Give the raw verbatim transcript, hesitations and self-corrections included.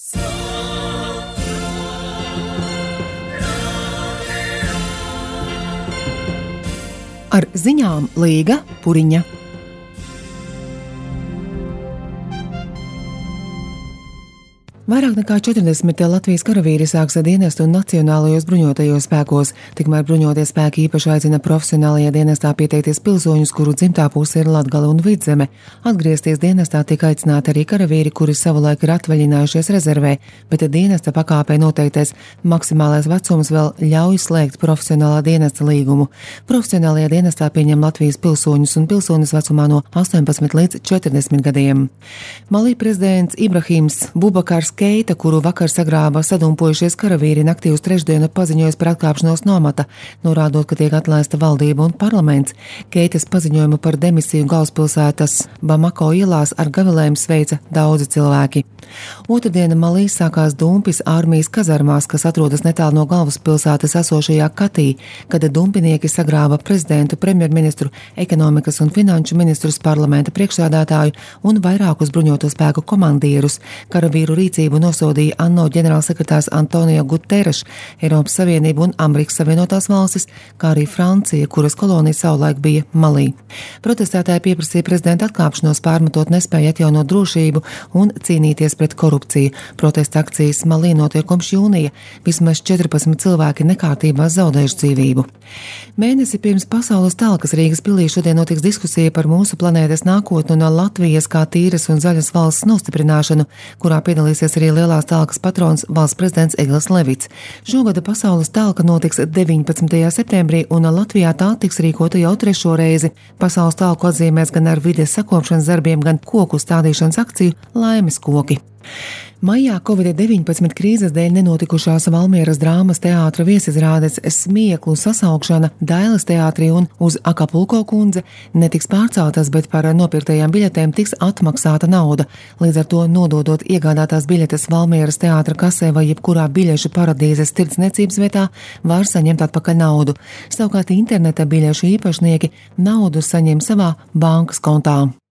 Ar ziņām Līga Puriņa. Vairāk nekā četrdesmit Latvijas karavīri sāks dienestu Nacionālajos bruņotajos spēkos, tikmēr bruņotie spēki īpaši aicina profesionālajā dienestā pieteikties pilsoņus, kuru dzimtā puse ir Latgale un Vidzeme. Atgriezties dienestā tika aicināti arī karavīri, kuri savulaik ir atvaļinājušies rezervē, bet dienesta pakāpē noteiktais maksimālais vecums vēl ļauj slēgt profesionālā dienesta līgumu. Profesionālajā dienestā pieņem Latvijas pilsoņus un pilsonis vecumā no astoņpadsmit līdz četrdesmit gadiem. Malī prezidents Ibrahims Bubakars Keita, kuru vakar sagrāba sadumpojušies karavīri, naktī uz trešdienu paziņojas par atkāpšanos no amata, norādot, ka tiek atlaista valdība un parlaments. Keitas paziņojumu par demisiju galvaspilsētas Bamako ielās ar gavilēm sveica daudzi cilvēki. Otrdiena Malī sākās dumpis ārmijas kazarmās, kas atrodas netālu no galvaspilsētas esošajā Katī, kad dumpinieki sagrāba prezidentu, premjerministru, ekonomikas un finanšu ministrus, parlamenta priekšsēdētāju un vairākus bruņoto spēku komandierus. Karavīru rīcību nosodīja ANO ģenerālsekretārs Antonio Guterres, Eiropas Savienība un Amerikas Savienotās valstis, kā arī Francija, kuras kolonija savulaik bija Malī. Protestētāji pieprasīja prezidenta atkāpšanos, pārmetot nespēju atjaunot drošību un cīnīties pret korupciju. Protesta akcijas Malī notiek kopš jūnija. Vismaz četrpadsmit cilvēki nekārtībās zaudējuši dzīvību. Mēnesi pirms pasaules talkas Rīgas pilī šodien notiks diskusija par mūsu planētas nākotni un Latvijas kā tīras un zaļas valsts nostiprināšanu, kurā piedalīsies arī lielās talkas patrons valsts prezidents Egils Levits. Šogada pasaules talka notiks deviņpadsmitajā septembrī un Latvijā tā tiks rīkota jau trešo reizi. Pasaules talku atzīmēs gan ar vides sakopšanas darbiem, gan koku stādīšanas akciju Laimes koki. Maijā covid deviņpadsmit krīzes dēļ nenotikušās Valmieras drāmas teātra viesizrādes Smieklu sasaukšana Dailes teātrī un Uz Akapulko kundze netiks pārceltas, bet par nopirktajām biļetēm tiks atmaksāta nauda. Līdz ar to nododot iegādātās biļetes Valmieras teātra kasē vai jebkurā biļešu paradīzes tirdzniecības vietā, var saņemt atpakaļ naudu. Savukārt interneta biļešu īpašnieki naudu saņem savā bankas kontā.